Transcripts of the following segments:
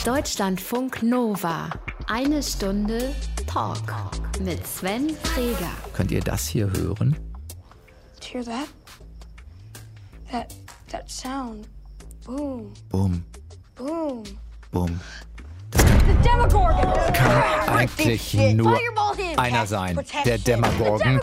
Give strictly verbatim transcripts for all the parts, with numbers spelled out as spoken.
Deutschlandfunk Nova. Eine Stunde Talk mit Sven Träger. Könnt ihr das hier hören? Did you hear that? That that sound. Boom. Boom, Boom. boom. The Demogorgon! Kann eigentlich nur einer sein, der Demogorgon.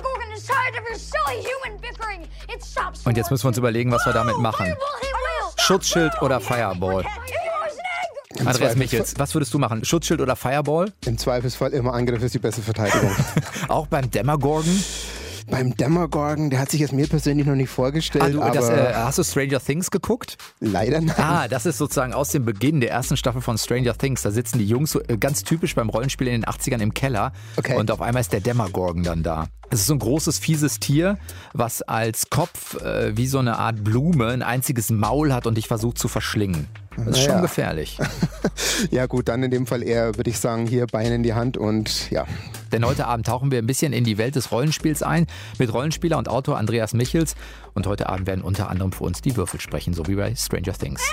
Und jetzt müssen wir uns überlegen, was wir damit machen. Schutzschild oder Fireball? Andreas Michels, was würdest du machen? Schutzschild oder Fireball? Im Zweifelsfall immer Angriff ist die beste Verteidigung. Auch beim Demogorgon? Beim Demogorgon, der hat sich jetzt mir persönlich noch nicht vorgestellt, Ah, du, aber das, äh, hast du Stranger Things geguckt? leider nein. Ah, das ist sozusagen aus dem Beginn der ersten Staffel von Stranger Things. Da sitzen die Jungs so, äh, ganz typisch beim Rollenspiel in den achtzigern im Keller. Okay. Und auf einmal ist der Demogorgon dann da. Es ist so ein großes, fieses Tier, was als Kopf äh, wie so eine Art Blume ein einziges Maul hat und dich versucht zu verschlingen. Das ist Naja. schon gefährlich. Ja gut, dann in dem Fall eher, würde ich sagen, hier Beine in die Hand und ja. Denn heute Abend tauchen wir ein bisschen in die Welt des Rollenspiels ein mit Rollenspieler und Autor Andreas Michels. Und heute Abend werden unter anderem für uns die Würfel sprechen, so wie bei Stranger Things.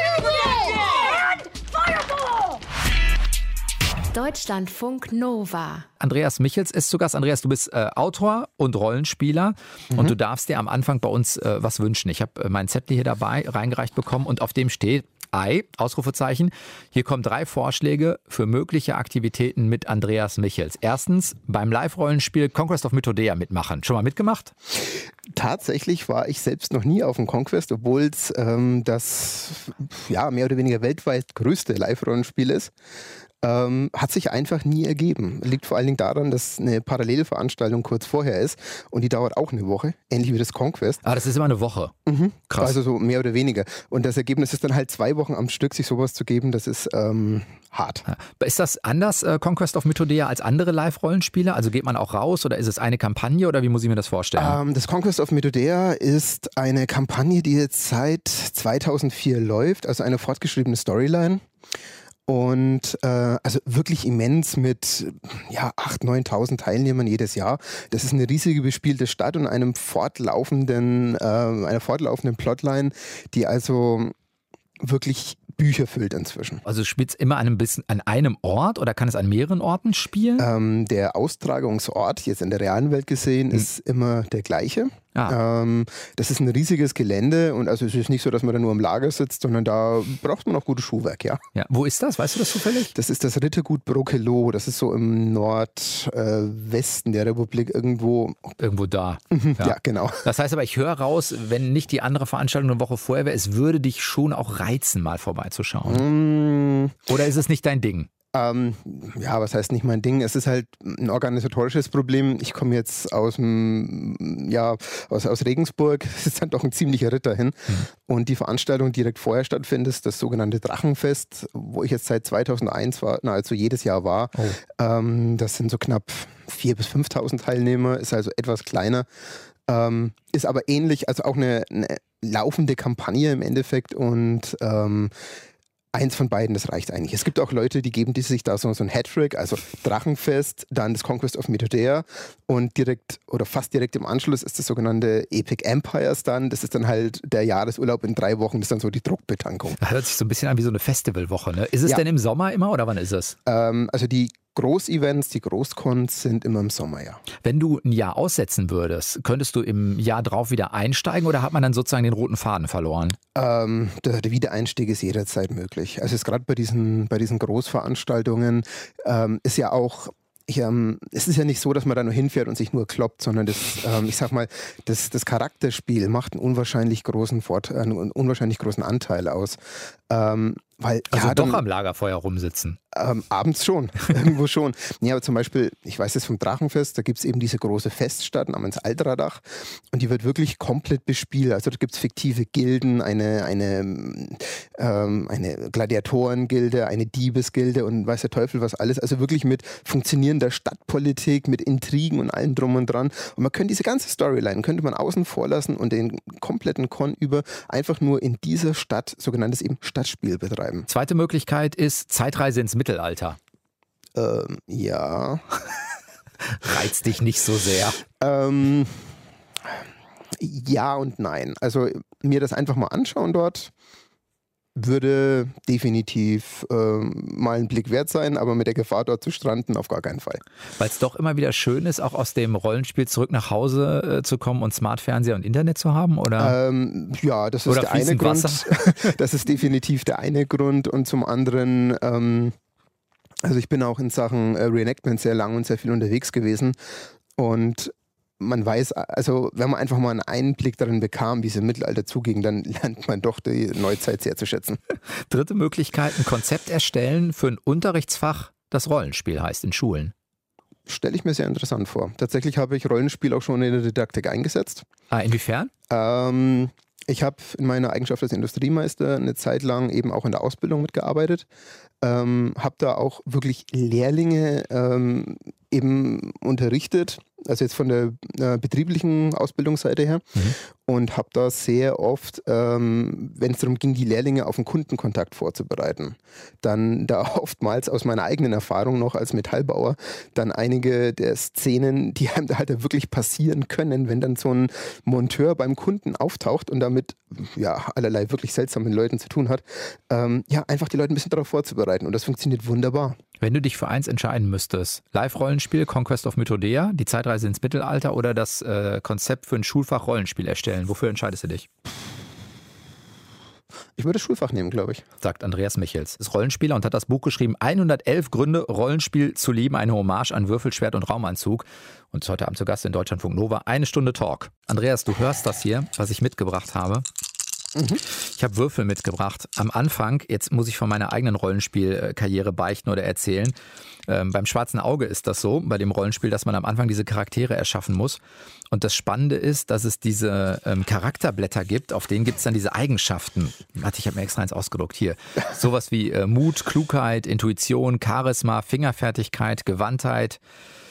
Deutschlandfunk Nova. Andreas Michels ist zu Gast. Andreas, du bist äh, Autor und Rollenspieler mhm. und du darfst dir am Anfang bei uns äh, was wünschen. Ich habe äh, meinen Zettel hier dabei reingereicht bekommen und auf dem steht Ei, Ausrufezeichen. Hier kommen drei Vorschläge für mögliche Aktivitäten mit Andreas Michels. Erstens, beim Live-Rollenspiel Conquest of Mythodea mitmachen. Schon mal mitgemacht? Tatsächlich war ich selbst noch nie auf dem Conquest, obwohl es ähm, das ja, mehr oder weniger weltweit größte Live-Rollenspiel ist. Ähm, hat sich einfach nie ergeben. Liegt vor allen Dingen daran, dass eine Parallelveranstaltung kurz vorher ist und die dauert auch eine Woche, ähnlich wie das Conquest. Ah, das ist immer eine Woche. Mhm. Krass. Also so mehr oder weniger. Und das Ergebnis ist dann halt zwei Wochen am Stück, sich sowas zu geben, das ist ähm, hart. Ist das anders, äh, Conquest of Mythodea, als andere Live-Rollenspiele? Also geht man auch raus oder ist es eine Kampagne oder wie muss ich mir das vorstellen? Ähm, das Conquest of Mythodea ist eine Kampagne, die jetzt seit zweitausendvier läuft, also eine fortgeschriebene Storyline. Und äh, also wirklich immens mit ja, achttausend, neuntausend Teilnehmern jedes Jahr. Das ist eine riesige bespielte Stadt und einem fortlaufenden, äh, einer fortlaufenden Plotline, die also wirklich Bücher füllt inzwischen. Also spielt es immer an einem, bisschen, an einem Ort oder kann es an mehreren Orten spielen? Ähm, der Austragungsort, jetzt in der realen Welt gesehen, mhm. ist immer der gleiche. Ah. Ähm, das ist ein riesiges Gelände und also es ist nicht so, dass man da nur im Lager sitzt, sondern da braucht man auch gutes Schuhwerk, ja. Ja. Wo ist das? Weißt du das zufällig? Das ist das Rittergut Brokelow. Das ist so im Nordwesten äh, der Republik irgendwo. Irgendwo da. Ja. ja, genau. Das heißt aber, ich höre raus, wenn nicht die andere Veranstaltung eine Woche vorher wäre, es würde dich schon auch reizen, mal vorbeizuschauen. Mm. Oder ist es nicht dein Ding? Ähm, ja, was heißt nicht mein Ding? Es ist halt ein organisatorisches Problem. Ich komme jetzt aus dem, ja, aus, aus Regensburg. Es ist dann doch ein ziemlicher Ritt dahin. Mhm. Und die Veranstaltung direkt vorher stattfindet, das sogenannte Drachenfest, wo ich jetzt seit zweitausendeins war, na, also jedes Jahr war. Oh. Ähm, das sind so knapp viertausend bis fünftausend Teilnehmer, ist also etwas kleiner. Ähm, ist aber ähnlich, also auch eine, eine laufende Kampagne im Endeffekt und ähm, eins von beiden, das reicht eigentlich. Es gibt auch Leute, die geben die sich da so, so ein Hattrick, also Drachenfest, dann das Conquest of Mythodea und direkt oder fast direkt im Anschluss ist das sogenannte Epic Empires dann. Das ist dann halt der Jahresurlaub in drei Wochen, das ist dann so die Druckbetankung. Das hört sich so ein bisschen an wie so eine Festivalwoche, ne? Ist es ja. denn im Sommer immer oder wann ist es? Ähm, also die Großevents, die Großcons sind immer im Sommer, ja. Wenn du ein Jahr aussetzen würdest, könntest du im Jahr drauf wieder einsteigen oder hat man dann sozusagen den roten Faden verloren? Ähm, der, der Wiedereinstieg ist jederzeit möglich. Also es gerade bei diesen, bei diesen Großveranstaltungen ähm, ist ja auch Ich, ähm, es ist ja nicht so, dass man da nur hinfährt und sich nur kloppt, sondern das, ähm, ich sag mal, das, das Charakterspiel macht einen unwahrscheinlich großen Vorteil, einen unwahrscheinlich großen Anteil aus. Ähm, weil, also ja, doch dann, am Lagerfeuer rumsitzen. Ähm, abends schon, irgendwo schon. Ja, aber zum Beispiel, ich weiß das vom Drachenfest, da gibt es eben diese große Feststadt namens Altradach und die wird wirklich komplett bespielt. Also da gibt es fiktive Gilden, eine, eine, ähm, eine Gladiatorengilde, eine Diebesgilde und weiß der Teufel was alles. Also wirklich mit funktionierender Stadtpolitik, mit Intrigen und allem drum und dran. Und man könnte diese ganze Storyline, könnte man außen vor lassen und den kompletten Con über einfach nur in dieser Stadt, sogenanntes eben Stadtspiel betreiben. Zweite Möglichkeit ist Zeitreise ins Mittelalter. Ähm, ja. Reizt dich nicht so sehr? Ähm, ja und nein. Also mir das einfach mal anschauen dort. würde definitiv äh, mal ein Blick wert sein, aber mit der Gefahr, dort zu stranden, auf gar keinen Fall. Weil es doch immer wieder schön ist, auch aus dem Rollenspiel zurück nach Hause äh, zu kommen und Smartfernseher und Internet zu haben, oder? Ähm, ja, das ist oder der eine Grund. Wasser? Das ist definitiv der eine Grund. Und zum anderen, ähm, also ich bin auch in Sachen äh, Reenactment sehr lang und sehr viel unterwegs gewesen. Und man weiß, also wenn man einfach mal einen Einblick darin bekam, wie es im Mittelalter zuging, dann lernt man doch die Neuzeit sehr zu schätzen. Dritte Möglichkeit, ein Konzept erstellen für ein Unterrichtsfach, das Rollenspiel heißt in Schulen. Stelle ich mir sehr interessant vor. Tatsächlich habe ich Rollenspiel auch schon in der Didaktik eingesetzt. Ah, inwiefern? Ähm, ich habe in meiner Eigenschaft als Industriemeister eine Zeit lang eben auch in der Ausbildung mitgearbeitet. Ähm, habe da auch wirklich Lehrlinge ähm, eben unterrichtet, also jetzt von der äh, betrieblichen Ausbildungsseite her, mhm. und habe da sehr oft, ähm, wenn es darum ging, die Lehrlinge auf den Kundenkontakt vorzubereiten, dann da oftmals aus meiner eigenen Erfahrung noch als Metallbauer dann einige der Szenen, die einem da halt wirklich passieren können, wenn dann so ein Monteur beim Kunden auftaucht und damit ja allerlei wirklich seltsamen Leuten zu tun hat, ähm, ja einfach die Leute ein bisschen darauf vorzubereiten, und das funktioniert wunderbar. Wenn du dich für eins entscheiden müsstest, Live-Rollenspiel, Conquest of Mythodea, die Zeitreise ins Mittelalter oder das äh, Konzept für ein Schulfach Rollenspiel erstellen, wofür entscheidest du dich? Ich würde das Schulfach nehmen, glaube ich. Sagt Andreas Michels. Ist Rollenspieler und hat das Buch geschrieben, hundertelf Gründe, Rollenspiel zu lieben, eine Hommage an Würfelschwert und Raumanzug. Und ist heute Abend zu Gast in Deutschlandfunk Nova, eine Stunde Talk. Andreas, du hörst das hier, was ich mitgebracht habe. Mhm. Ich habe Würfel mitgebracht. Am Anfang, jetzt muss ich von meiner eigenen Rollenspielkarriere beichten oder erzählen. Ähm, beim Schwarzen Auge ist das so, bei dem Rollenspiel, dass man am Anfang diese Charaktere erschaffen muss. Und das Spannende ist, dass es diese ähm, Charakterblätter gibt, auf denen gibt es dann diese Eigenschaften. Warte, ich habe mir extra eins ausgedruckt. Hier. Sowas wie äh, Mut, Klugheit, Intuition, Charisma, Fingerfertigkeit, Gewandtheit.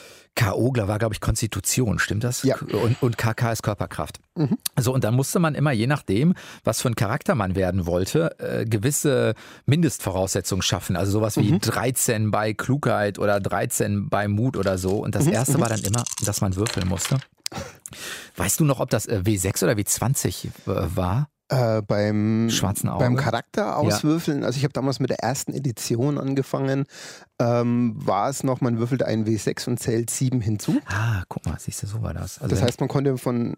K O war, glaube ich, Konstitution, stimmt das? Ja. Und, und K K ist Körperkraft. Mhm. So, und dann musste man immer, je nachdem, was für ein Charakter man werden wollte, äh, gewisse Mindestvoraussetzungen schaffen. Also sowas wie mhm. dreizehn bei Klugheit oder dreizehn bei Mut oder so. Und das mhm. erste war dann immer, dass man würfeln musste. Weißt du noch, ob das äh, W sechs oder W zwanzig äh, war? Äh, beim, Schwarzen Auge. beim Charakter auswürfeln, ja. Also ich habe damals mit der ersten Edition angefangen, ähm, war es noch, man würfelte einen W sechs und zählt sieben hinzu. Ah, guck mal, siehst du, so war das. Also das heißt, man konnte von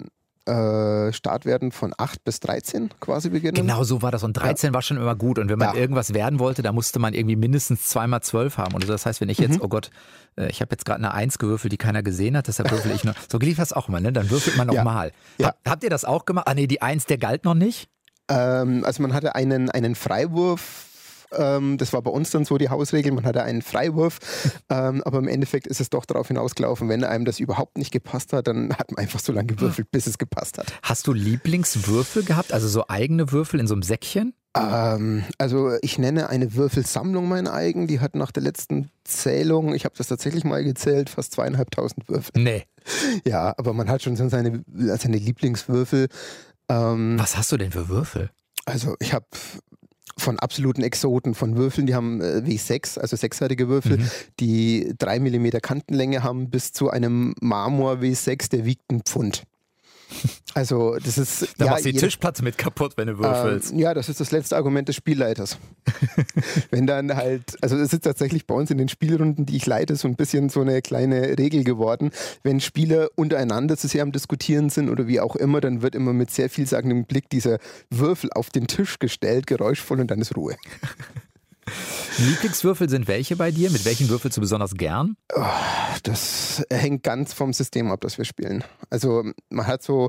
äh, Startwerten von acht bis dreizehn quasi beginnen. Genau so war das, und dreizehn ja. war schon immer gut, und wenn man ja. irgendwas werden wollte, da musste man irgendwie mindestens zwei mal zwölf haben. Und das heißt, wenn ich jetzt, mhm. oh Gott, ich habe jetzt gerade eine eins gewürfelt, die keiner gesehen hat, deshalb würfel ich noch. So lief das auch immer, ne? Dann würfelt man nochmal. Ja. Ja. Habt ihr das auch gemacht? Ah nee, die eins, der galt noch nicht? Ähm, also man hatte einen, einen Freiwurf. Ähm, das war bei uns dann so die Hausregel, man hatte einen Freiwurf, ähm, aber im Endeffekt ist es doch darauf hinausgelaufen, wenn einem das überhaupt nicht gepasst hat, dann hat man einfach so lange gewürfelt, bis es gepasst hat. Hast du Lieblingswürfel gehabt, also so eigene Würfel in so einem Säckchen? Ähm, also ich nenne eine Würfelsammlung mein eigen, die hat nach der letzten Zählung, ich habe das tatsächlich mal gezählt, fast zweieinhalbtausend Würfel. Nee. Ja, aber man hat schon so seine, seine Lieblingswürfel. Ähm, Was hast du denn für Würfel? Also ich habe von absoluten Exoten, von Würfeln, die haben äh, W sechs, also sechsseitige Würfel, mhm. die drei Millimeter Kantenlänge haben, bis zu einem Marmor W sechs, der wiegt ein Pfund. Also das ist... Da ja, machst du die Tischplatte mit kaputt, wenn du würfelst. Ähm, ja, das ist das letzte Argument des Spielleiters. Wenn dann halt, also es ist tatsächlich bei uns in den Spielrunden, die ich leite, so ein bisschen so eine kleine Regel geworden. Wenn Spieler untereinander zu sehr am Diskutieren sind oder wie auch immer, dann wird immer mit sehr vielsagendem Blick dieser Würfel auf den Tisch gestellt, geräuschvoll, und dann ist Ruhe. Lieblingswürfel sind welche bei dir? Mit welchen würfelst du besonders gern? Oh, das hängt ganz vom System ab, das wir spielen. Also man hat so,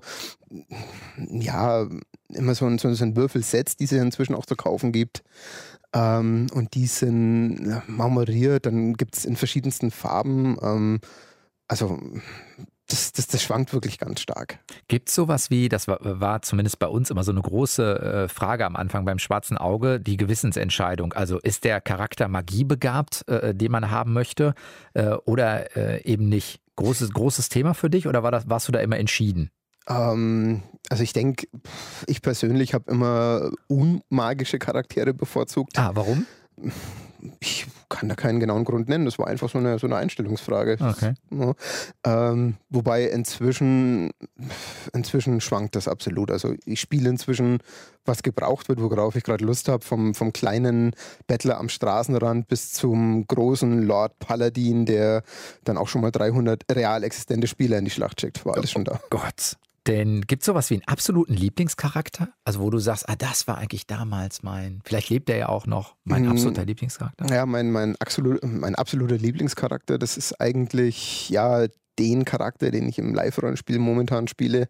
ja, immer so ein, so ein Würfelset, die es inzwischen auch zu kaufen gibt. Ähm, und die sind marmoriert, dann gibt es in verschiedensten Farben. Ähm, also Das, das, das schwankt wirklich ganz stark. Gibt es sowas wie, das war, war zumindest bei uns immer so eine große äh, Frage am Anfang beim Schwarzen Auge, die Gewissensentscheidung. Also ist der Charakter magiebegabt, äh, den man haben möchte, äh, oder äh, eben nicht? Großes, großes Thema für dich, oder war das, warst du da immer entschieden? Ähm, also ich denke, ich persönlich habe immer unmagische Charaktere bevorzugt. Ah, warum? Ich, kann da keinen genauen Grund nennen. Das war einfach so eine, so eine Einstellungsfrage. Okay. Ja. Ähm, wobei inzwischen, inzwischen schwankt das absolut. Also ich spiele inzwischen, was gebraucht wird, worauf ich gerade Lust habe, vom, vom kleinen Bettler am Straßenrand bis zum großen Lord Paladin, der dann auch schon mal dreihundert real existente Spieler in die Schlacht schickt. War alles schon da. Gott. Denn gibt es sowas wie einen absoluten Lieblingscharakter? Also wo du sagst, ah, das war eigentlich damals mein, vielleicht lebt er ja auch noch, mein absoluter Lieblingscharakter? Ja, mein, mein, absolut, mein absoluter Lieblingscharakter, das ist eigentlich ja den Charakter, den ich im Live-Rollenspiel momentan spiele.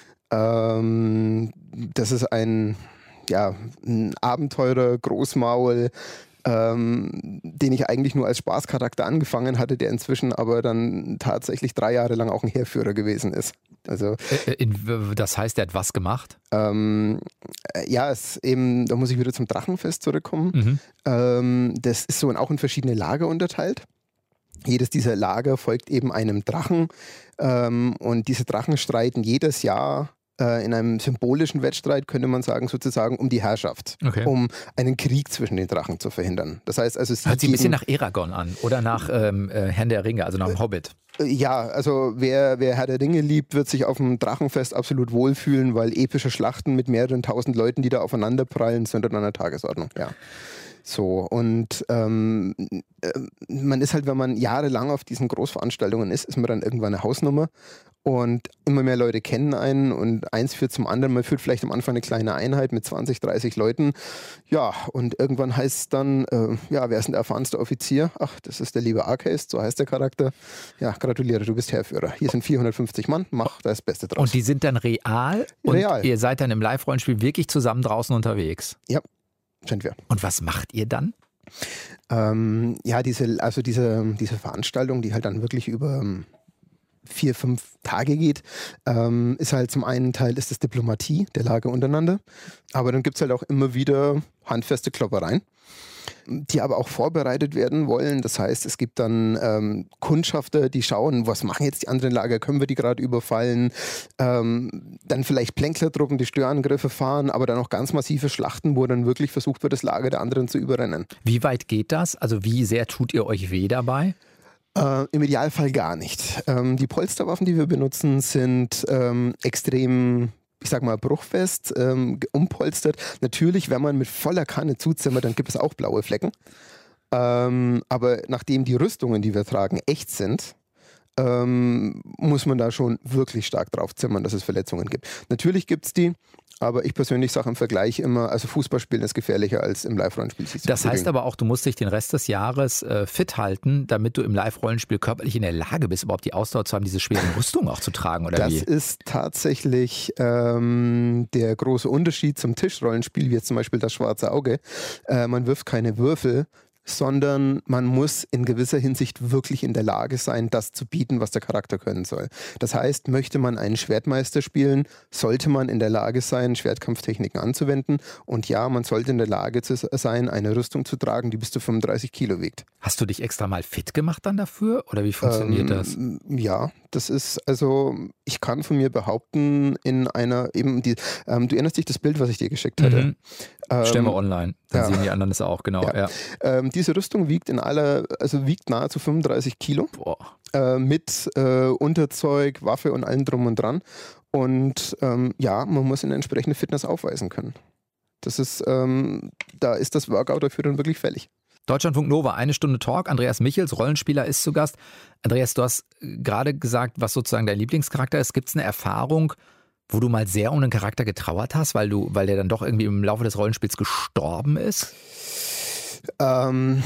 Ähm, das ist ein, ja, ein Abenteurer, Großmaul, Ähm, den ich eigentlich nur als Spaßcharakter angefangen hatte, der inzwischen aber dann tatsächlich drei Jahre lang auch ein Heerführer gewesen ist. Also, In, das heißt, er hat was gemacht? Ähm, ja, es eben, da muss ich wieder zum Drachenfest zurückkommen. Mhm. Ähm, das ist so in, auch in verschiedene Lager unterteilt. Jedes dieser Lager folgt eben einem Drachen ähm, und diese Drachen streiten jedes Jahr in einem symbolischen Wettstreit, könnte man sagen, sozusagen um die Herrschaft, okay. um einen Krieg zwischen den Drachen zu verhindern. Das heißt also, es hört sich ein bisschen nach Eragon an oder nach ähm, äh, Herrn der Ringe, also nach dem Hobbit. Ja, also wer, wer Herr der Ringe liebt, wird sich auf dem Drachenfest absolut wohlfühlen, weil epische Schlachten mit mehreren tausend Leuten, die da aufeinander prallen, sind an einer Tagesordnung. Ja. So, und ähm, man ist halt, wenn man jahrelang auf diesen Großveranstaltungen ist, ist man dann irgendwann eine Hausnummer und immer mehr Leute kennen einen und eins führt zum anderen. Man führt vielleicht am Anfang eine kleine Einheit mit zwanzig, dreißig Leuten. Ja, und irgendwann heißt es dann, äh, ja, wer ist denn der erfahrenste Offizier? Ach, das ist der liebe Arcade, so heißt der Charakter. Ja, gratuliere, du bist Heerführer. Hier sind vierhundertfünfzig Mann, mach das Beste draus. Und die sind dann real? Und real. Ihr seid dann im Live-Rollenspiel wirklich zusammen draußen unterwegs? Ja. Sind wir. Und was macht ihr dann? Ähm, ja, diese, also diese, diese Veranstaltung, die halt dann wirklich über ähm, vier, fünf Tage geht, ähm, ist halt zum einen Teil ist das Diplomatie der Lage untereinander, aber dann gibt es halt auch immer wieder handfeste Kloppereien, die aber auch vorbereitet werden wollen. Das heißt, es gibt dann ähm, Kundschafter, die schauen, was machen jetzt die anderen Lager, können wir die gerade überfallen, ähm, dann vielleicht Plänklertruppen, die Störangriffe fahren, aber dann auch ganz massive Schlachten, wo dann wirklich versucht wird, das Lager der anderen zu überrennen. Wie weit geht das? Also wie sehr tut ihr euch weh dabei? Äh, Im Idealfall gar nicht. Ähm, die Polsterwaffen, die wir benutzen, sind ähm, extrem, ich sag mal, bruchfest, ähm, umpolstert. Natürlich, wenn man mit voller Kanne zuzimmert, dann gibt es auch blaue Flecken. Ähm, aber nachdem die Rüstungen, die wir tragen, echt sind, ähm, muss man da schon wirklich stark drauf zimmern, dass es Verletzungen gibt. Natürlich gibt es die, aber ich persönlich sage im Vergleich immer, also Fußballspielen ist gefährlicher als im Live-Rollenspiel. Das heißt aber auch, du musst dich den Rest des Jahres äh, fit halten, damit du im Live-Rollenspiel körperlich in der Lage bist, überhaupt die Ausdauer zu haben, diese schweren Rüstungen auch zu tragen, oder das wie? Das ist tatsächlich ähm, der große Unterschied zum Tischrollenspiel, wie jetzt zum Beispiel das Schwarze Auge. Äh, man wirft keine Würfel, sondern man muss in gewisser Hinsicht wirklich in der Lage sein, das zu bieten, was der Charakter können soll. Das heißt, möchte man einen Schwertmeister spielen, sollte man in der Lage sein, Schwertkampftechniken anzuwenden. Und ja, man sollte in der Lage zu sein, eine Rüstung zu tragen, die bis zu fünfunddreißig Kilo wiegt. Hast du dich extra mal fit gemacht dann dafür? Oder wie funktioniert ähm, das? Ja, das ist, also ich kann von mir behaupten, in einer, eben die, ähm, du erinnerst dich das Bild, was ich dir geschickt hatte? Mhm. Ähm, Stellen wir online, dann ja. sehen die anderen das auch, genau. Ja. Ja. Ähm, diese Rüstung wiegt in aller, also wiegt nahezu fünfunddreißig Kilo. Boah. Äh, mit äh, Unterzeug, Waffe und allem drum und dran. Und ähm, ja, man muss eine entsprechende Fitness aufweisen können. Das ist, ähm, da ist das Workout dafür dann wirklich fällig. Deutschlandfunk Nova, eine Stunde Talk. Andreas Michels, Rollenspieler, ist zu Gast. Andreas, du hast gerade gesagt, was sozusagen dein Lieblingscharakter ist. Gibt es eine Erfahrung, wo du mal sehr um einen Charakter getrauert hast, weil du, weil der dann doch irgendwie im Laufe des Rollenspiels gestorben ist? Ähm,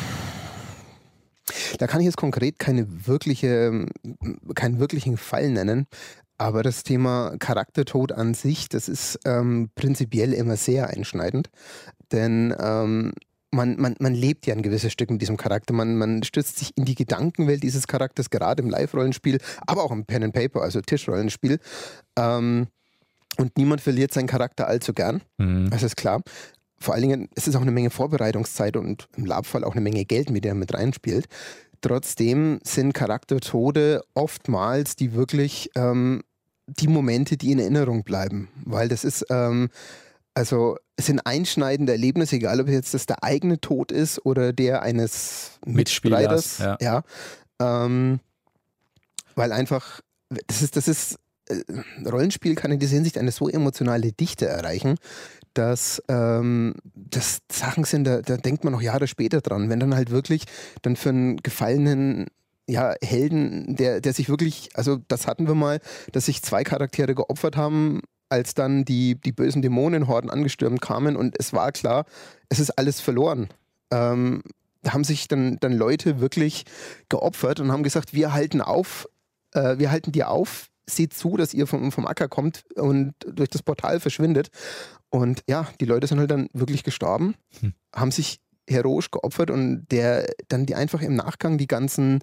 da kann ich jetzt konkret keine wirkliche, keinen wirklichen Fall nennen. Aber das Thema Charaktertod an sich, das ist ähm, prinzipiell immer sehr einschneidend. Denn ähm, Man, man, man lebt ja ein gewisses Stück mit diesem Charakter. Man, man stürzt sich in die Gedankenwelt dieses Charakters, gerade im Live-Rollenspiel, aber auch im Pen and Paper, also Tischrollenspiel. Ähm, und niemand verliert seinen Charakter allzu gern. Mhm. Das ist klar. Vor allen Dingen, es ist auch eine Menge Vorbereitungszeit und im Labfall auch eine Menge Geld, mit der er mit reinspielt. Trotzdem sind Charaktertode oftmals die wirklich ähm, die Momente, die in Erinnerung bleiben. Weil das ist... Ähm, Also es sind einschneidende Erlebnisse, egal ob jetzt das der eigene Tod ist oder der eines Mitspielers. Ja. Ja. Ähm, weil einfach, das ist, das ist, äh, Rollenspiel kann in dieser Hinsicht eine so emotionale Dichte erreichen, dass ähm, das Sachen sind, da, da denkt man noch Jahre später dran. Wenn dann halt wirklich dann für einen gefallenen ja, Helden, der, der sich wirklich, also das hatten wir mal, dass sich zwei Charaktere geopfert haben, als dann die, die bösen Dämonenhorden angestürmt kamen und es war klar, es ist alles verloren. Ähm, da haben sich dann, dann Leute wirklich geopfert und haben gesagt, wir halten auf, äh, wir halten dir auf, seht zu, dass ihr vom, vom Acker kommt und durch das Portal verschwindet. Und ja, die Leute sind halt dann wirklich gestorben, hm. haben sich heroisch geopfert und der dann die einfach im Nachgang die ganzen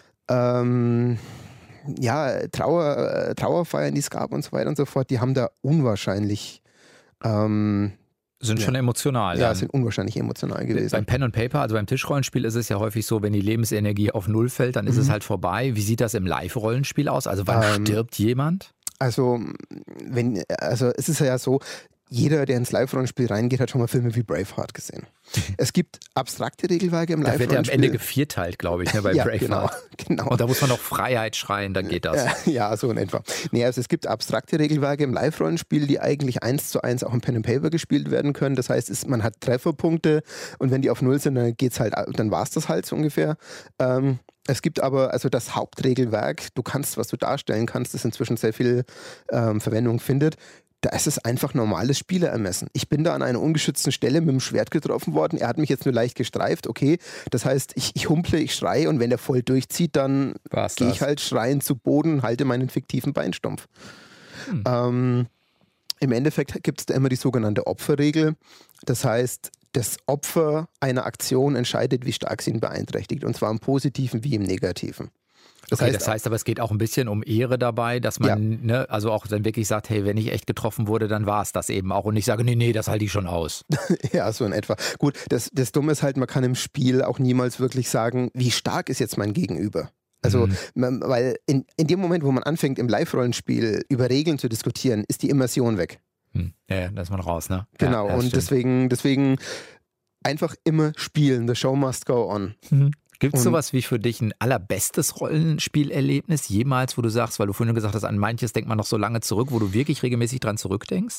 ähm, ja, Trauer, Trauerfeiern, die es gab und so weiter und so fort, die haben da unwahrscheinlich ähm, sind ja. schon emotional. Ja, dann. sind unwahrscheinlich emotional gewesen. Beim Pen and Paper, also beim Tischrollenspiel ist es ja häufig so, wenn die Lebensenergie auf Null fällt, dann ist mhm. es halt vorbei. Wie sieht das im Live-Rollenspiel aus? Also wann ähm, stirbt jemand? Also, wenn, also es ist ja so, jeder, der ins Live-Rollenspiel reingeht, hat schon mal Filme wie Braveheart gesehen. Es gibt abstrakte Regelwerke im Live-Rollenspiel. Da wird ja am Ende gevierteilt, glaube ich, ne, bei ja, Braveheart. Genau, genau. Und da muss man noch Freiheit schreien, dann geht das. Ja, so in etwa. Nee, also es gibt abstrakte Regelwerke im Live-Rollenspiel, die eigentlich eins zu eins auch im Pen and Paper gespielt werden können. Das heißt, es, man hat Trefferpunkte und wenn die auf Null sind, dann geht's halt, dann war es das halt so ungefähr. Ähm, Es gibt aber also das Hauptregelwerk, du kannst, was du darstellen kannst, das inzwischen sehr viel ähm, Verwendung findet. Da ist es einfach normales Spielerermessen. Ich bin da an einer ungeschützten Stelle mit dem Schwert getroffen worden. Er hat mich jetzt nur leicht gestreift. Okay, das heißt, ich, ich humple, ich schreie und wenn er voll durchzieht, dann gehe ich halt schreiend zu Boden, halte meinen fiktiven Beinstumpf. Hm. Ähm, Im Endeffekt gibt es da immer die sogenannte Opferregel. Das heißt, das Opfer einer Aktion entscheidet, wie stark sie ihn beeinträchtigt. Und zwar im Positiven wie im Negativen. Das, okay, heißt, das heißt aber, es geht auch ein bisschen um Ehre dabei, dass man ja. ne, also auch dann wirklich sagt, hey, wenn ich echt getroffen wurde, dann war es das eben auch. Und ich sage, nee, nee, das halte ich schon aus. Ja, so in etwa. Gut, das, das Dumme ist halt, man kann im Spiel auch niemals wirklich sagen, wie stark ist jetzt mein Gegenüber. Also, mhm. man, weil in, in dem Moment, wo man anfängt, im Live-Rollenspiel über Regeln zu diskutieren, ist die Immersion weg. Hm. Ja, da ist man raus, ne? Genau, ja, und deswegen, deswegen einfach immer spielen. The show must go on. Mhm. Gibt es sowas wie für dich ein allerbestes Rollenspielerlebnis jemals, wo du sagst, weil du vorhin gesagt hast, an manches denkt man noch so lange zurück, wo du wirklich regelmäßig dran zurückdenkst?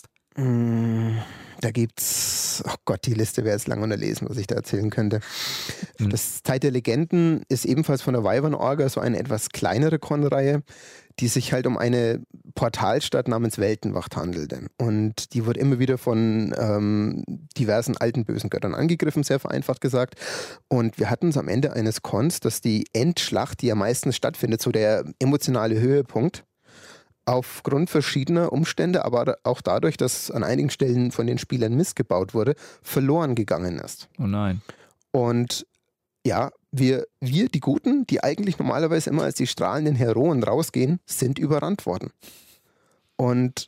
Mm, da gibt's, oh Gott, die Liste wäre jetzt lang unerlesen, was ich da erzählen könnte. Mhm. Das Zeit der Legenden ist ebenfalls von der Wyvern Orga so eine etwas kleinere Con-Reihe, die sich halt um eine Portalstadt namens Weltenwacht handelte. Und die wurde immer wieder von ähm, diversen alten bösen Göttern angegriffen, sehr vereinfacht gesagt. Und wir hatten es am Ende eines Cons, dass die Endschlacht, die ja meistens stattfindet, so der emotionale Höhepunkt, aufgrund verschiedener Umstände, aber auch dadurch, dass an einigen Stellen von den Spielern missgebaut wurde, verloren gegangen ist. Oh nein. Und ja, wir, wir, die Guten, die eigentlich normalerweise immer als die strahlenden Heroen rausgehen, sind überrannt worden. Und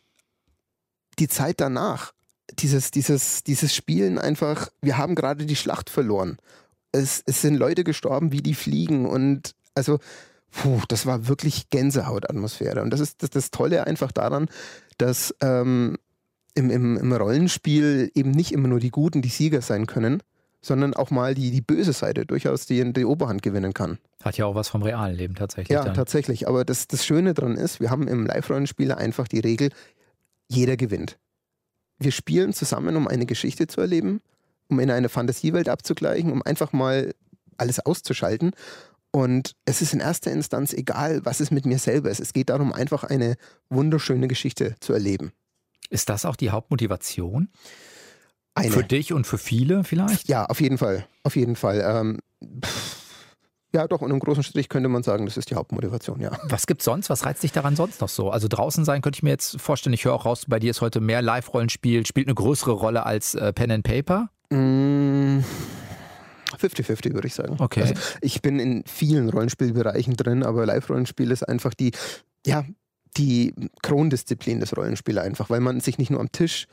die Zeit danach, dieses, dieses, dieses Spielen einfach, wir haben gerade die Schlacht verloren. Es, es sind Leute gestorben, wie die fliegen und also puh, das war wirklich Gänsehautatmosphäre. Und das ist das, das Tolle einfach daran, dass ähm, im, im, im Rollenspiel eben nicht immer nur die Guten die Sieger sein können, sondern auch mal die, die böse Seite durchaus die, die Oberhand gewinnen kann. Hat ja auch was vom realen Leben tatsächlich. Ja, dann. tatsächlich. Aber das, das Schöne daran ist, wir haben im Live-Rollenspiel einfach die Regel, jeder gewinnt. Wir spielen zusammen, um eine Geschichte zu erleben, um in eine Fantasiewelt abzugleichen, um einfach mal alles auszuschalten. Und es ist in erster Instanz egal, was es mit mir selber ist. Es geht darum, einfach eine wunderschöne Geschichte zu erleben. Ist das auch die Hauptmotivation? Eine. Für dich und für viele vielleicht? Ja, auf jeden Fall. Auf jeden Fall. Ähm, ja, doch, und im großen Strich könnte man sagen, das ist die Hauptmotivation, ja. Was gibt's sonst? Was reizt dich daran sonst noch so? Also draußen sein könnte ich mir jetzt vorstellen. Ich höre auch raus, bei dir ist heute mehr Live-Rollenspiel, spielt eine größere Rolle als äh, Pen and Paper? Mm, fünfzig fünfzig würde ich sagen. Okay. Also ich bin in vielen Rollenspielbereichen drin, aber Live-Rollenspiel ist einfach die, ja, die Krondisziplin des Rollenspiels einfach, weil man sich nicht nur am Tisch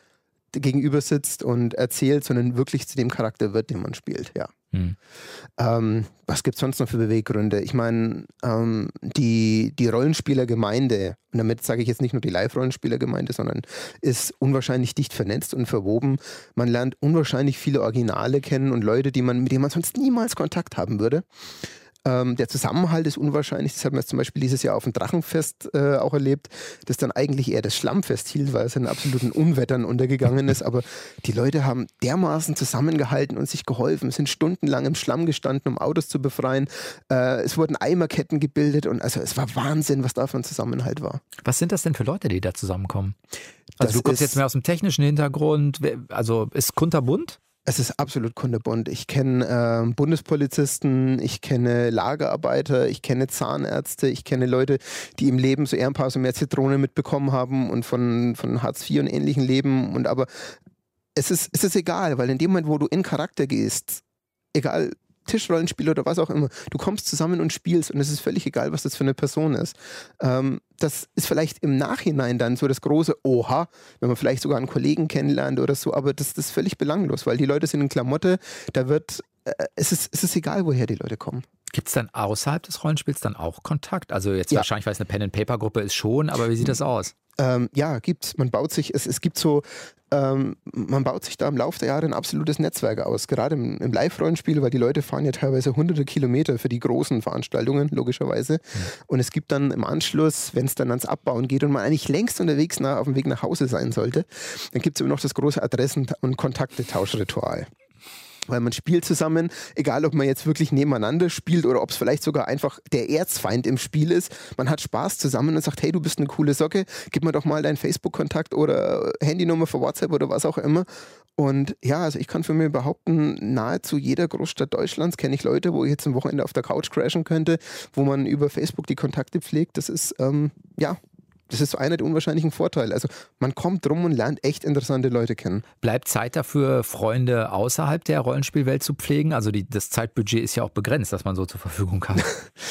gegenüber sitzt und erzählt, sondern wirklich zu dem Charakter wird, den man spielt, ja. Hm. Ähm, was gibt es sonst noch für Beweggründe? Ich meine, ähm, die, die Rollenspielergemeinde, und damit sage ich jetzt nicht nur die Live-Rollenspielergemeinde, sondern ist unwahrscheinlich dicht vernetzt und verwoben. Man lernt unwahrscheinlich viele Originale kennen und Leute, die man, mit denen man sonst niemals Kontakt haben würde. Ähm, der Zusammenhalt ist unwahrscheinlich. Das hat man jetzt zum Beispiel dieses Jahr auf dem Drachenfest äh, auch erlebt, das dann eigentlich eher das Schlammfest hielt, weil es in absoluten Unwettern untergegangen ist. Aber die Leute haben dermaßen zusammengehalten und sich geholfen, sind stundenlang im Schlamm gestanden, um Autos zu befreien. Äh, es wurden Eimerketten gebildet und also es war Wahnsinn, was da für ein Zusammenhalt war. Was sind das denn für Leute, die da zusammenkommen? Also Das du kommst ist- jetzt mehr aus dem technischen Hintergrund. Wer- Also ist kunterbunt? Es ist absolut kunterbunt. Ich kenne äh, Bundespolizisten, ich kenne Lagerarbeiter, ich kenne Zahnärzte, ich kenne Leute, die im Leben so eher ein paar so mehr Zitronen mitbekommen haben und von, von Hartz vier und ähnlichen leben. Und aber es ist, es ist egal, weil in dem Moment, wo du in Charakter gehst, egal Tischrollenspiel oder was auch immer, du kommst zusammen und spielst und es ist völlig egal, was das für eine Person ist. Ähm, das ist vielleicht im Nachhinein dann so das große Oha, wenn man vielleicht sogar einen Kollegen kennenlernt oder so, aber das, das ist völlig belanglos, weil die Leute sind in Klamotte, da wird, äh, es, ist, es ist egal, woher die Leute kommen. Gibt es dann außerhalb des Rollenspiels dann auch Kontakt? Also jetzt Ja. wahrscheinlich, weil es eine Pen-and-Paper-Gruppe ist schon, aber wie sieht das aus? Ähm, ja, gibt's. Man baut sich, es, es gibt so, ähm, man baut sich da im Laufe der Jahre ein absolutes Netzwerk aus. Gerade im, im Live-Rollenspiel, weil die Leute fahren ja teilweise hunderte Kilometer für die großen Veranstaltungen, logischerweise. Und es gibt dann im Anschluss, wenn es dann ans Abbauen geht und man eigentlich längst unterwegs nach, auf dem Weg nach Hause sein sollte, dann gibt es immer noch das große Adressen- und Kontaktetauschritual. Weil man spielt zusammen, egal ob man jetzt wirklich nebeneinander spielt oder ob es vielleicht sogar einfach der Erzfeind im Spiel ist. Man hat Spaß zusammen und sagt, hey, du bist eine coole Socke, gib mir doch mal deinen Facebook-Kontakt oder Handynummer für WhatsApp oder was auch immer. Und ja, also ich kann für mich behaupten, nahezu jeder Großstadt Deutschlands kenne ich Leute, wo ich jetzt am Wochenende auf der Couch crashen könnte, wo man über Facebook die Kontakte pflegt. Das ist, ähm, ja... Das ist so einer der unwahrscheinlichen Vorteile. Also man kommt rum und lernt echt interessante Leute kennen. Bleibt Zeit dafür, Freunde außerhalb der Rollenspielwelt zu pflegen? Also die, das Zeitbudget ist ja auch begrenzt, das man so zur Verfügung hat.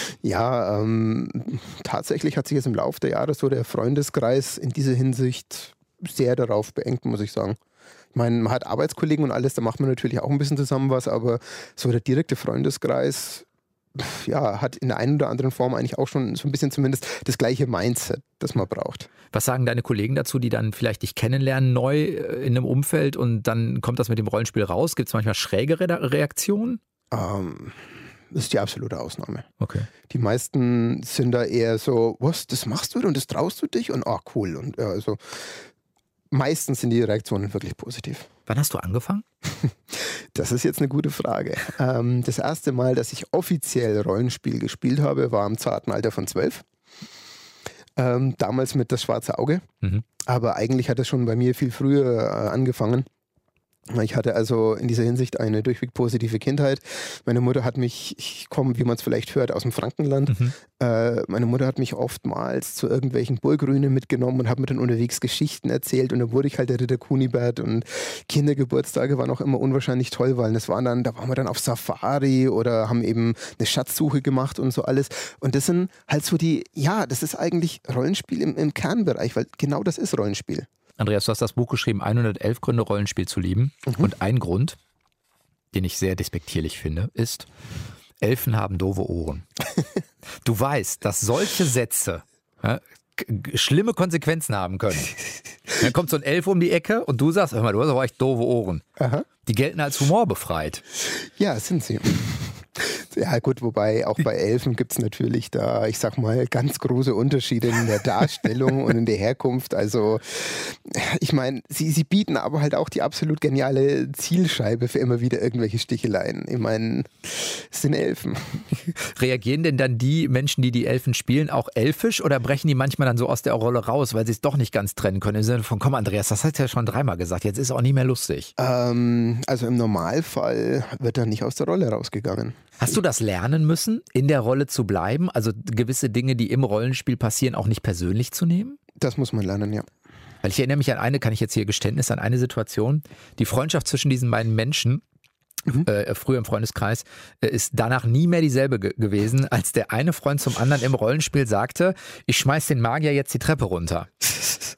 Ja, ähm, tatsächlich hat sich jetzt im Laufe der Jahre so der Freundeskreis in dieser Hinsicht sehr darauf beengt, muss ich sagen. Ich meine, man hat Arbeitskollegen und alles, da macht man natürlich auch ein bisschen zusammen was, aber so der direkte Freundeskreis, ja, hat in der einen oder anderen Form eigentlich auch schon so ein bisschen zumindest das gleiche Mindset, das man braucht. Was sagen deine Kollegen dazu, die dann vielleicht dich kennenlernen neu in einem Umfeld und dann kommt das mit dem Rollenspiel raus? Gibt es manchmal schräge Re- Reaktionen? Ähm, das ist die absolute Ausnahme. Okay. Die meisten sind da eher so, was, das machst du und das traust du dich und ah, cool. Und ja, also meistens sind die Reaktionen wirklich positiv. Wann hast du angefangen? Das ist jetzt eine gute Frage. Ähm, das erste Mal, dass ich offiziell Rollenspiel gespielt habe, war im zarten Alter von zwölf. Ähm, damals mit Das schwarze Auge. Mhm. Aber eigentlich hat es schon bei mir viel früher äh, angefangen. Ich hatte also in dieser Hinsicht eine durchweg positive Kindheit. Meine Mutter hat mich, ich komme, wie man es vielleicht hört, aus dem Frankenland. Mhm. Äh, meine Mutter hat mich oftmals zu irgendwelchen Burgrünen mitgenommen und hat mir dann unterwegs Geschichten erzählt. Und dann wurde ich halt der Ritter Kunibert. Und Kindergeburtstage waren auch immer unwahrscheinlich toll, weil das waren dann, da waren wir dann auf Safari oder haben eben eine Schatzsuche gemacht und so alles. Und das sind halt so die, ja, das ist eigentlich Rollenspiel im, im Kernbereich, weil genau das ist Rollenspiel. Andreas, du hast das Buch geschrieben, hundertelf Gründe, Rollenspiel zu lieben. Mhm. Und ein Grund, den ich sehr despektierlich finde, ist, Elfen haben doofe Ohren. Du weißt, dass solche Sätze ja, g- schlimme Konsequenzen haben können. Dann kommt so ein Elf um die Ecke und du sagst, hör mal, du hast aber echt doofe Ohren. Aha. Die gelten als humorbefreit. Ja, sind sie. Ja gut, wobei auch bei Elfen gibt es natürlich da, ich sag mal, ganz große Unterschiede in der Darstellung und in der Herkunft. Also ich meine, sie, sie bieten aber halt auch die absolut geniale Zielscheibe für immer wieder irgendwelche Sticheleien. Ich meine, es sind Elfen. Reagieren denn dann die Menschen, die die Elfen spielen, auch elfisch oder brechen die manchmal dann so aus der Rolle raus, weil sie es doch nicht ganz trennen können? Im Sinne von, komm Andreas, das hast du ja schon dreimal gesagt, jetzt ist es auch nicht mehr lustig. Ähm, also im Normalfall wird er nicht aus der Rolle rausgegangen. Hast du das lernen müssen, in der Rolle zu bleiben? Also gewisse Dinge, die im Rollenspiel passieren, auch nicht persönlich zu nehmen? Das muss man lernen, ja. Weil ich erinnere mich an eine, kann ich jetzt hier Geständnis, an eine Situation. Die Freundschaft zwischen diesen beiden Menschen, mhm. äh, früher im Freundeskreis, äh, ist danach nie mehr dieselbe ge- gewesen, als der eine Freund zum anderen im Rollenspiel sagte, ich schmeiß den Magier jetzt die Treppe runter.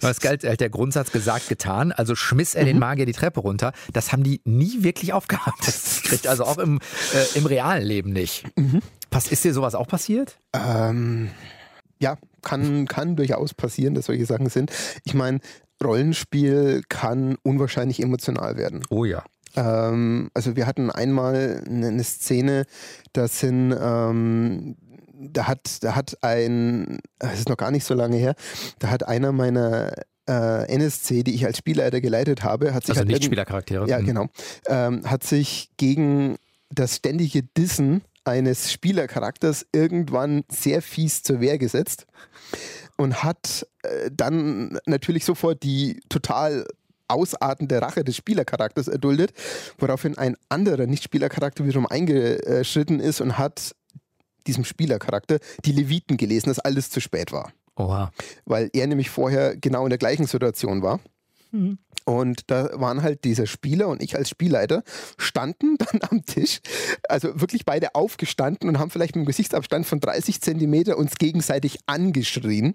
Das galt halt der Grundsatz gesagt, getan. Also schmiss er mhm. den Magier die Treppe runter. Das haben die nie wirklich aufgehabt. Das kriegt also auch im, äh, im realen Leben nicht. Mhm. Pass, ist dir sowas auch passiert? Ähm, ja, kann, kann durchaus passieren, dass solche Sachen sind. Ich meine, Rollenspiel kann unwahrscheinlich emotional werden. Oh ja. Ähm, also wir hatten einmal eine, eine Szene, da sind, ähm, da hat, da hat ein, das ist noch gar nicht so lange her, da hat einer meiner äh, N S C, die ich als Spielleiter geleitet habe, hat sich also halt nicht Spielercharaktere. Ja, genau. Ähm, hat sich gegen das ständige Dissen eines Spielercharakters irgendwann sehr fies zur Wehr gesetzt und hat äh, dann natürlich sofort die total ausartende Rache des Spielercharakters erduldet, woraufhin ein anderer Nicht-Spielercharakter wiederum eingeschritten ist und hat diesem Spielercharakter die Leviten gelesen, dass alles zu spät war. Oha. Weil er nämlich vorher genau in der gleichen Situation war. Mhm. Und da waren halt dieser Spieler und ich als Spielleiter standen dann am Tisch, also wirklich beide aufgestanden und haben vielleicht mit einem Gesichtsabstand von dreißig Zentimeter uns gegenseitig angeschrien.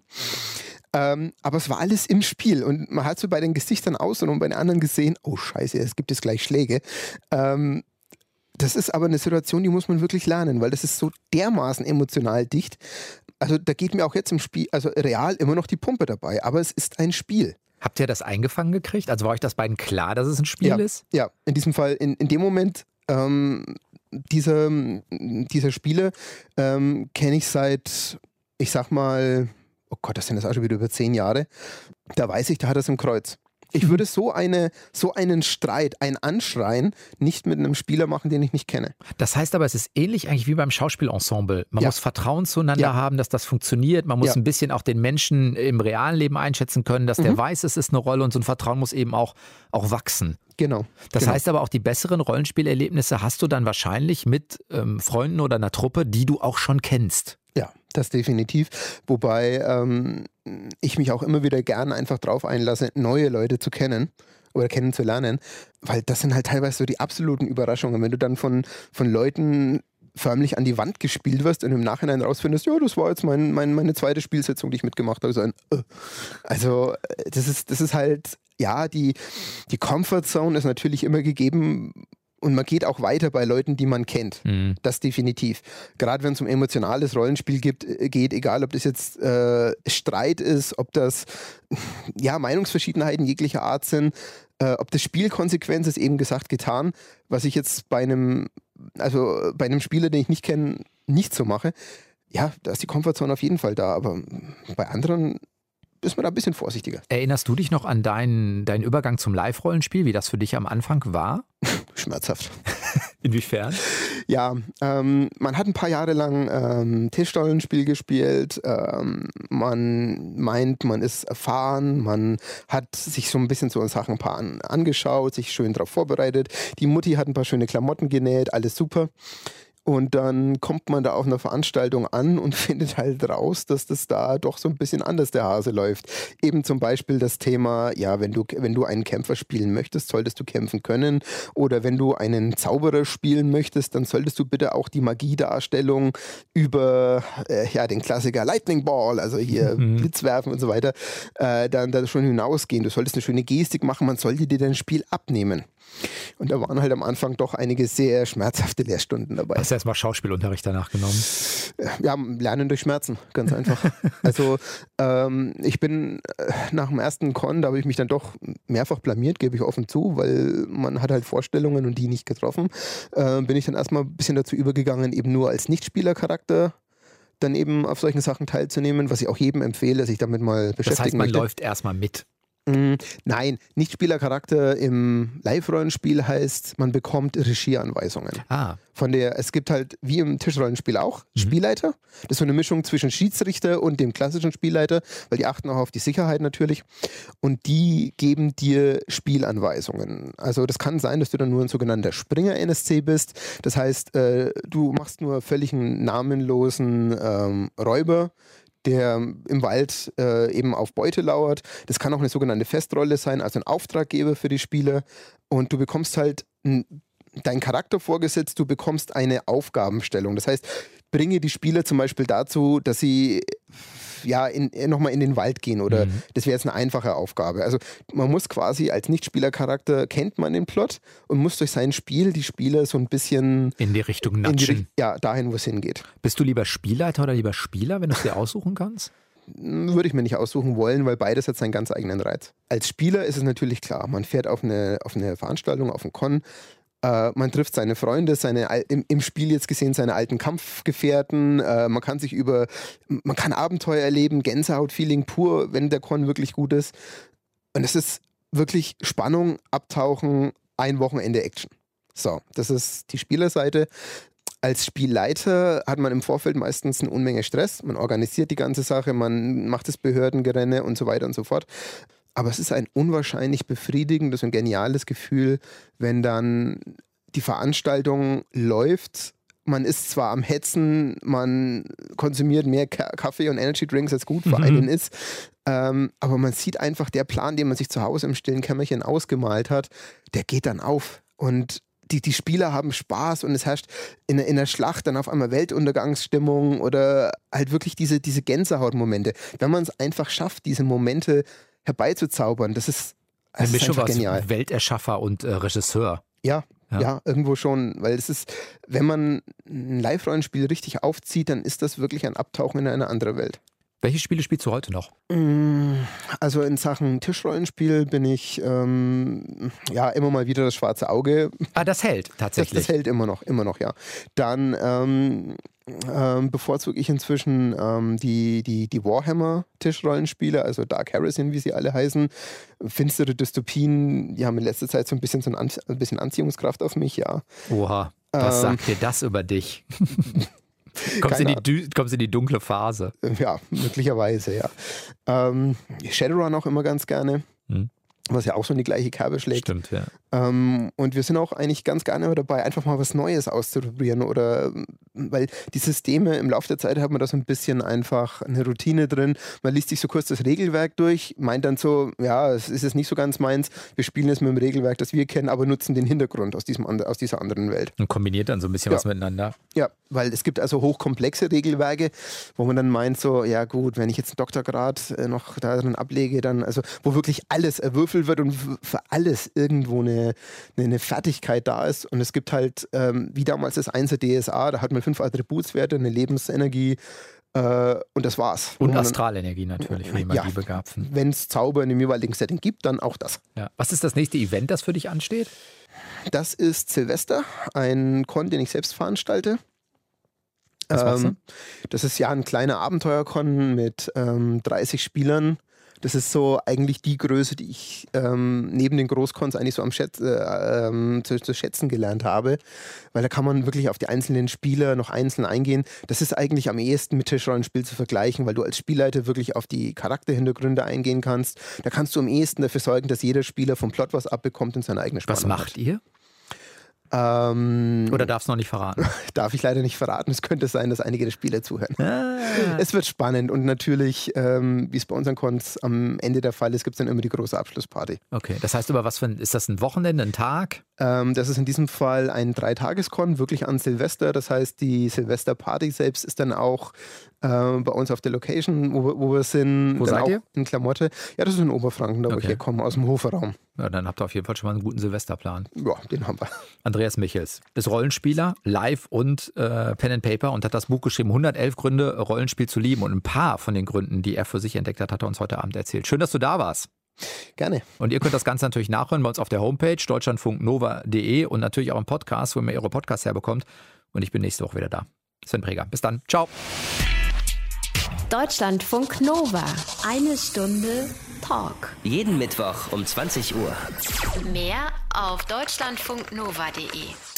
Ähm, aber es war alles im Spiel und man hat so bei den Gesichtern außen und bei den anderen gesehen, oh Scheiße, es gibt jetzt gleich Schläge. Ähm, das ist aber eine Situation, die muss man wirklich lernen, weil das ist so dermaßen emotional dicht. Also da geht mir auch jetzt im Spiel, also real immer noch die Pumpe dabei, aber es ist ein Spiel. Habt ihr das eingefangen gekriegt? Also war euch das beiden klar, dass es ein Spiel ja, ist? Ja, in diesem Fall, in, in dem Moment, ähm, dieser, dieser Spiele ähm, kenne ich seit, ich sag mal, oh Gott, das sind jetzt auch schon wieder über zehn Jahre, da weiß ich, da hat er es im Kreuz. Ich würde so, eine, so einen Streit, ein Anschreien nicht mit einem Spieler machen, den ich nicht kenne. Das heißt aber, es ist ähnlich eigentlich wie beim Schauspielensemble. Man ja. muss Vertrauen zueinander ja. haben, dass das funktioniert. Man muss ja. ein bisschen auch den Menschen im realen Leben einschätzen können, dass mhm. der weiß, es ist eine Rolle und so ein Vertrauen muss eben auch, auch wachsen. Genau. Das genau. heißt aber auch, die besseren Rollenspielerlebnisse hast du dann wahrscheinlich mit ähm, Freunden oder einer Truppe, die du auch schon kennst. Ja, das definitiv. Wobei ähm, ich mich auch immer wieder gerne einfach drauf einlasse, neue Leute zu kennen oder kennenzulernen, weil das sind halt teilweise so die absoluten Überraschungen. Wenn du dann von, von Leuten förmlich an die Wand gespielt wirst und im Nachhinein rausfindest, ja, das war jetzt mein, mein, meine zweite Spielsitzung, die ich mitgemacht habe. So ein, äh. Also das ist, das ist halt, ja, die, die Comfortzone ist natürlich immer gegeben. Und man geht auch weiter bei Leuten, die man kennt. Mhm. Das definitiv. Gerade wenn es um emotionales Rollenspiel gibt, geht, egal ob das jetzt äh, Streit ist, ob das ja, Meinungsverschiedenheiten jeglicher Art sind, äh, ob das Spielkonsequenz ist, eben gesagt, getan, was ich jetzt bei einem, also bei einem Spieler, den ich nicht kenne, nicht so mache. Ja, da ist die Komfortzone auf jeden Fall da, aber bei anderen ist man da ein bisschen vorsichtiger. Erinnerst du dich noch an deinen, deinen Übergang zum Live-Rollenspiel, wie das für dich am Anfang war? Schmerzhaft. Inwiefern? Ja, ähm, man hat ein paar Jahre lang ähm, Tischrollenspiel gespielt. Ähm, man meint, man ist erfahren. Man hat sich so ein bisschen so Sachen ein paar an, angeschaut, sich schön darauf vorbereitet. Die Mutti hat ein paar schöne Klamotten genäht, alles super. Und dann kommt man da auf einer Veranstaltung an und findet halt raus, dass das da doch so ein bisschen anders der Hase läuft. Eben zum Beispiel das Thema, ja, wenn du, wenn du einen Kämpfer spielen möchtest, solltest du kämpfen können. Oder wenn du einen Zauberer spielen möchtest, dann solltest du bitte auch die Magiedarstellung über äh, ja, den Klassiker Lightning Ball, also hier mhm. Blitz werfen und so weiter, äh, dann, dann schon hinausgehen. Du solltest eine schöne Gestik machen, man sollte dir dein Spiel abnehmen. Und da waren halt am Anfang doch einige sehr schmerzhafte Lehrstunden dabei. Hast du erstmal Schauspielunterricht danach genommen? Ja, lernen durch Schmerzen, ganz einfach. Also ähm, ich bin äh, nach dem ersten Con, da habe ich mich dann doch mehrfach blamiert, gebe ich offen zu, weil man hat halt Vorstellungen und die nicht getroffen. Äh, bin ich dann erstmal ein bisschen dazu übergegangen, eben nur als Nichtspielercharakter dann eben auf solchen Sachen teilzunehmen, was ich auch jedem empfehle, sich damit mal beschäftigen Das heißt, man möchte. läuft erstmal mit. Nein, Nicht-Spielercharakter im Live-Rollenspiel heißt, man bekommt Regieanweisungen. Ah. Von der, es gibt halt, wie im Tischrollenspiel auch, Mhm. Spielleiter. Das ist so eine Mischung zwischen Schiedsrichter und dem klassischen Spielleiter, weil die achten auch auf die Sicherheit natürlich. Und die geben dir Spielanweisungen. Also das kann sein, dass du dann nur ein sogenannter Springer-N S C bist. Das heißt, äh, du machst nur völlig einen namenlosen ähm, Räuber, der im Wald äh, eben auf Beute lauert. Das kann auch eine sogenannte Festrolle sein, also ein Auftraggeber für die Spieler. Und du bekommst halt ein, deinen Charakter vorgesetzt, du bekommst eine Aufgabenstellung. Das heißt, bringe die Spieler zum Beispiel dazu, dass sie ja, in, nochmal in den Wald gehen oder Mhm. das wäre jetzt eine einfache Aufgabe. Also man muss quasi als Nichtspielercharakter, kennt man den Plot und muss durch sein Spiel die Spieler so ein bisschen In die Richtung in die, natschen. Richt- ja, dahin, wo es hingeht. Bist du lieber Spielleiter oder lieber Spieler, wenn du es dir aussuchen kannst? Würde ich mir nicht aussuchen wollen, weil beides hat seinen ganz eigenen Reiz. Als Spieler ist es natürlich klar, man fährt auf eine, auf eine Veranstaltung, auf einen Con, äh, man trifft seine Freunde, seine al- im, im Spiel jetzt gesehen seine alten Kampfgefährten, äh, man kann sich über, man kann Abenteuer erleben, Gänsehaut-Feeling pur, wenn der Con wirklich gut ist. Und es ist wirklich Spannung, Abtauchen, ein Wochenende Action. So, das ist die Spielerseite. Als Spielleiter hat man im Vorfeld meistens eine Unmenge Stress. Man organisiert die ganze Sache, man macht das Behördengerenne und so weiter und so fort. Aber es ist ein unwahrscheinlich befriedigendes und geniales Gefühl, wenn dann die Veranstaltung läuft. Man ist zwar am Hetzen, man konsumiert mehr Ka- Kaffee und Energy Drinks, als gut für Mhm. einen ist. Ähm, aber man sieht einfach, der Plan, den man sich zu Hause im stillen Kämmerchen ausgemalt hat, der geht dann auf. Und die, die Spieler haben Spaß und es herrscht in, in der Schlacht dann auf einmal Weltuntergangsstimmung oder halt wirklich diese, diese Gänsehautmomente. Wenn man es einfach schafft, diese Momente herbeizuzaubern, das ist, das Eine ist Mischung einfach aus genial. Welterschaffer und äh, Regisseur. Ja, Ja. ja, irgendwo schon, weil es ist, wenn man ein Live-Rollenspiel richtig aufzieht, dann ist das wirklich ein Abtauchen in eine andere Welt. Welche Spiele spielst du heute noch? Also in Sachen Tischrollenspiel bin ich ähm, ja immer mal wieder das schwarze Auge. Ah, das hält Das, tatsächlich. das hält immer noch, immer noch, ja. Dann ähm, ähm, bevorzuge ich inzwischen ähm, die, die, die Warhammer-Tischrollenspiele, also Dark Heresy, wie sie alle heißen. Finstere Dystopien, die haben in letzter Zeit so ein bisschen, so ein, Anzie- ein bisschen Anziehungskraft auf mich, ja. Oha, was Ähm. sagt dir das über dich? kommst, in Keine die, dü- kommst in die dunkle Phase. Ja, möglicherweise, ja. Ähm, Shadowrun auch immer ganz gerne, Hm. was ja auch so in die gleiche Kerbe schlägt. Stimmt, ja. Ähm, und wir sind auch eigentlich ganz gerne dabei, einfach mal was Neues auszuprobieren oder weil die Systeme im Laufe der Zeit hat man da so ein bisschen einfach eine Routine drin. Man liest sich so kurz das Regelwerk durch, meint dann so, ja, es ist jetzt nicht so ganz meins, wir spielen es mit dem Regelwerk, das wir kennen, aber nutzen den Hintergrund aus, diesem, and- aus dieser anderen Welt. Und kombiniert dann so ein bisschen Ja. was miteinander. Ja, weil es gibt also hochkomplexe Regelwerke, wo man dann meint so, ja gut, wenn ich jetzt einen Doktorgrad äh, noch darin ablege, dann, also wo wirklich alles erwürfelt wird und f- für alles irgendwo eine, eine, eine Fertigkeit da ist. Und es gibt halt, ähm, wie damals das Einser D S A, da hat man fünf Attributswerte, eine Lebensenergie äh, und das war's. Und Wo man dann- Astralenergie natürlich für die Ja. Magiebegabten. wenn es Zauber in dem jeweiligen Setting gibt, dann auch das. Ja. Was ist das nächste Event, das für dich ansteht? Das ist Silvester, ein Con, den ich selbst veranstalte. Was machst du? Ähm, das ist ja ein kleiner Abenteuerkon mit ähm, dreißig Spielern. Das ist so eigentlich die Größe, die ich ähm, neben den Großcons eigentlich so am Schätz, äh, ähm, zu, zu schätzen gelernt habe. Weil da kann man wirklich auf die einzelnen Spieler noch einzeln eingehen. Das ist eigentlich am ehesten mit Tischrollenspiel zu vergleichen, weil du als Spielleiter wirklich auf die Charakterhintergründe eingehen kannst. Da kannst du am ehesten dafür sorgen, dass jeder Spieler vom Plot was abbekommt und seine eigene Spannung Was macht ihr? hat. Ähm, Oder darfst du noch nicht verraten? darf ich leider nicht verraten. Es könnte sein, dass einige der Spieler zuhören. Ah. Es wird spannend und natürlich, ähm, wie es bei unseren Cons am Ende der Fall ist, gibt es dann immer die große Abschlussparty. Okay, das heißt über was für ein, ist das ein Wochenende, ein Tag? Ähm, das ist in diesem Fall ein Dreitageskon, wirklich an Silvester. Das heißt, die Silvesterparty selbst ist dann auch äh, bei uns auf der Location, wo, wir- wo wir sind. Wo dann seid auch ihr? In Klamotte. Ja, das ist in Oberfranken, da wo Okay. ich herkomme, aus dem Hoferraum. Ja, dann habt ihr auf jeden Fall schon mal einen guten Silvesterplan. Ja, den haben wir. Andreas Michels ist Rollenspieler, live und äh, Pen and Paper und hat das Buch geschrieben, hundertelf Gründe, Rollenspiel zu lieben. Und ein paar von den Gründen, die er für sich entdeckt hat, hat er uns heute Abend erzählt. Schön, dass du da warst. Gerne. Und ihr könnt das Ganze natürlich nachhören bei uns auf der Homepage deutschlandfunknova punkt de und natürlich auch im Podcast, wo ihr eure Podcasts herbekommt. Und ich bin nächste Woche wieder da. Sven Preger. Bis dann. Ciao. Deutschlandfunk Nova. Eine Stunde Talk. Jeden Mittwoch um zwanzig Uhr. Mehr auf deutschlandfunknova punkt de.